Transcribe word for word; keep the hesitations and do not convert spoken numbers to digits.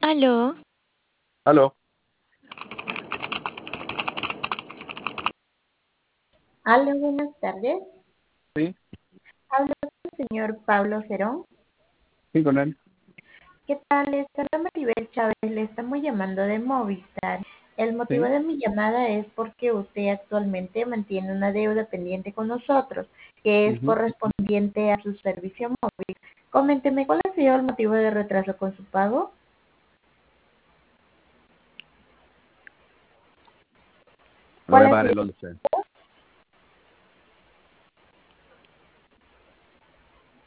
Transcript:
Aló, Aló, Hola, buenas tardes. sí, Hablo con el señor Pablo Cerón. sí, con él. ¿Qué tal? Les habla Maribel Chávez. Le estamos llamando de Movistar. El motivo Sí, de mi llamada es porque usted actualmente mantiene una deuda pendiente con nosotros, que es ujú. correspondiente a su servicio móvil. Coménteme, ¿cuál ha sido el motivo de retraso con su pago? Me lo voy ¿Cuál a ha pagar sido? el once.